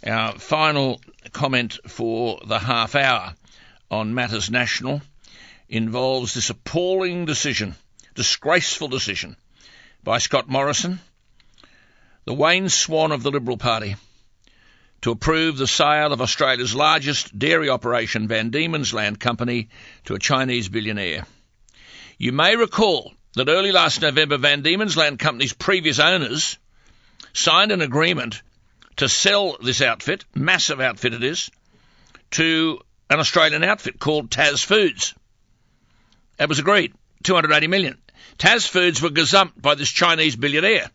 Our final comment for the half hour on Matters National involves this appalling decision, disgraceful decision, by Scott Morrison, the Wayne Swan of the Liberal Party, to approve the sale of Australia's largest dairy operation, Van Diemen's Land Company, to a Chinese billionaire. You may recall that early last November, Van Diemen's Land Company's previous owners signed an agreement to sell this outfit, massive outfit it is, to an Australian outfit called Tas Foods. It was agreed, $280 million. Tas Foods were gazumped by this Chinese billionaire.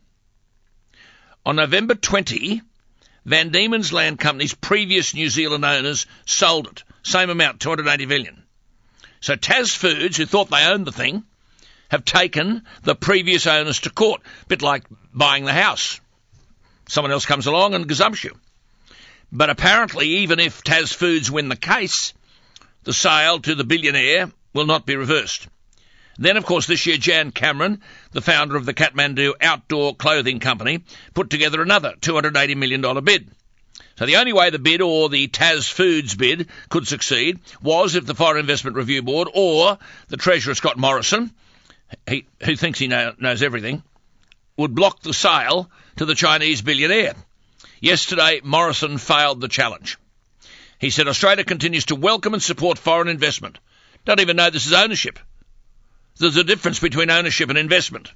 On November 20, Van Diemen's Land Company's previous New Zealand owners sold it. Same amount, $280 million. So Tas Foods, who thought they owned the thing, have taken the previous owners to court. A bit like buying the house. Someone else comes along and gazumps you. But apparently, even if Tas Foods win the case, the sale to the billionaire will not be reversed. Then, of course, this year, Jan Cameron, the founder of the Kathmandu Outdoor Clothing Company, put together another $280 million bid. So the only way the bid, or the Tas Foods bid, could succeed was if the Foreign Investment Review Board or the Treasurer, Scott Morrison, who thinks he knows everything, would block the sale to the Chinese billionaire. Yesterday, Morrison failed the challenge. He said Australia continues to welcome and support foreign investment. Don't even know this is ownership. There's a difference between ownership and investment.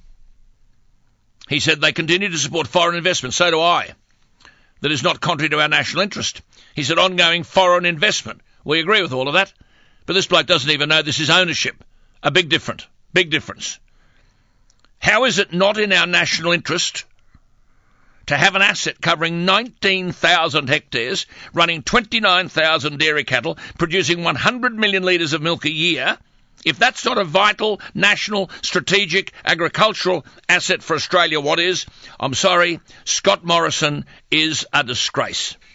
He said they continue to support foreign investment. So do I. That is not contrary to our national interest. He said ongoing foreign investment. We agree with all of that. But this bloke doesn't even know this is ownership. A big difference. How is it not in our national interest to have an asset covering 19,000 hectares, running 29,000 dairy cattle, producing 100 million litres of milk a year? If that's not a vital, national, strategic, agricultural asset for Australia, what is? I'm sorry, Scott Morrison is a disgrace.